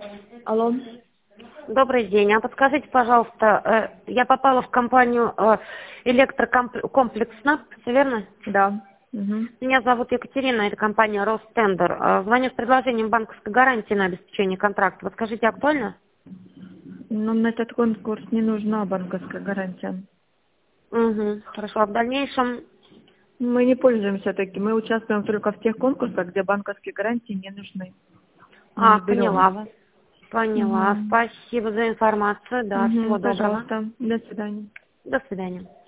Алло. Добрый день. А подскажите, пожалуйста, я попала в компанию электрокомплексно, все верно? Да. Угу. Меня зовут Екатерина, это компания Ростендер. Звоню с предложением банковской гарантии на обеспечение контракта. Вот скажите, актуально? Нам на этот конкурс не нужна банковская гарантия. Угу, хорошо. А в дальнейшем... Мы не пользуемся таким. Мы участвуем только в тех конкурсах, где банковские гарантии не нужны. Мы не берем Поняла их. вас. Поняла. Угу. Спасибо за информацию. Да, всего Угу. доброго. Пожалуйста. До свидания. До свидания.